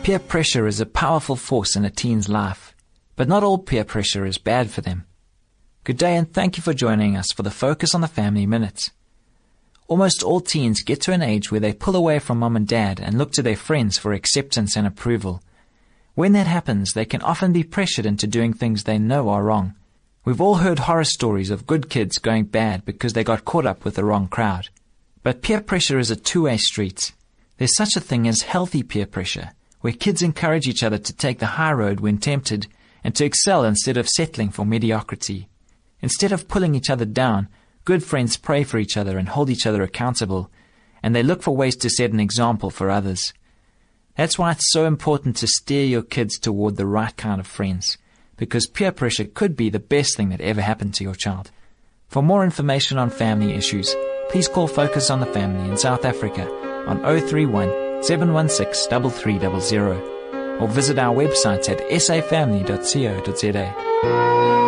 Peer pressure is a powerful force in a teen's life, but not all peer pressure is bad for them. Good day and thank you for joining us for the Focus on the Family Minute. Almost all teens get to an age where they pull away from mom and dad and look to their friends for acceptance and approval. When that happens, they can often be pressured into doing things they know are wrong. We've all heard horror stories of good kids going bad because they got caught up with the wrong crowd. But peer pressure is a two-way street. There's such a thing as healthy peer pressure, where kids encourage each other to take the high road when tempted and to excel instead of settling for mediocrity. Instead of pulling each other down, good friends pray for each other and hold each other accountable, and they look for ways to set an example for others. That's why it's so important to steer your kids toward the right kind of friends, because peer pressure could be the best thing that ever happened to your child. For more information on family issues, please call Focus on the Family in South Africa on 031 716 3300 or visit our website at safamily.co.za.